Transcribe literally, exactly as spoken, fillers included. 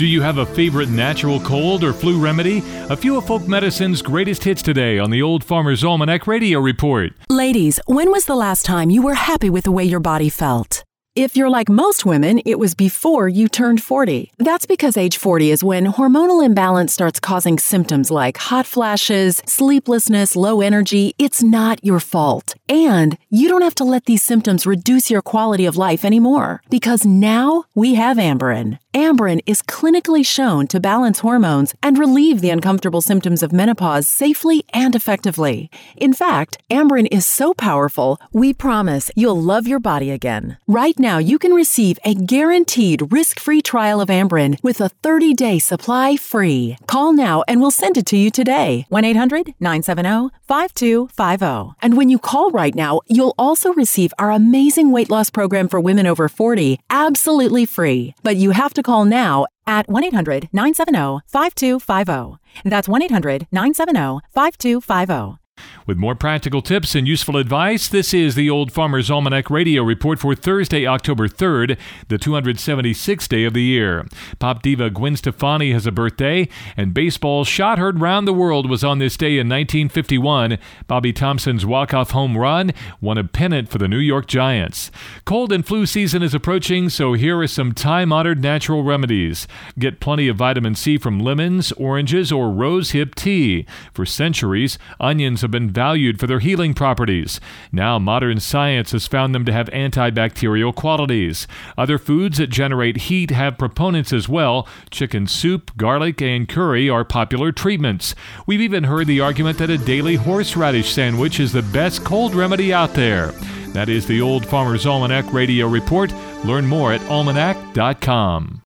Do you have a favorite natural cold or flu remedy? A few of folk medicine's greatest hits today on the Old Farmer's Almanac Radio Report. Ladies, when was the last time you were happy with the way your body felt? If you're like most women, it was before you turned forty. That's because age forty is when hormonal imbalance starts causing symptoms like hot flashes, sleeplessness, low energy. It's not your fault. And you don't have to let these symptoms reduce your quality of life anymore, because now we have Amberen. Amberen is clinically shown to balance hormones and relieve the uncomfortable symptoms of menopause safely and effectively. In fact, Amberen is so powerful, we promise you'll love your body again. Right now, you can receive a guaranteed risk-free trial of Amberen with a thirty-day supply free. Call now and we'll send it to you today. one eight hundred nine seven zero five two five zero. And when you call right now, you'll also receive our amazing weight loss program for women over forty, absolutely free. But you have to call now at one eight hundred nine seven zero five two five zero. That's one eight hundred nine seven zero five two five zero. With more practical tips and useful advice, this is the Old Farmer's Almanac Radio Report for Thursday, October third, the two hundred seventy-sixth day of the year. Pop diva Gwen Stefani has a birthday, and baseball's shot heard round the world was on this day in nineteen fifty-one. Bobby Thompson's walk-off home run won a pennant for the New York Giants. Cold and flu season is approaching, so here are some time-honored natural remedies. Get plenty of vitamin C from lemons, oranges, or rosehip tea. For centuries, onions have been valued for their healing properties. Now, modern science has found them to have antibacterial qualities. Other foods that generate heat have proponents as well. Chicken soup, garlic, and curry are popular treatments. We've even heard the argument that a daily horseradish sandwich is the best cold remedy out there. That is the Old Farmer's Almanac Radio Report. Learn more at almanac dot com.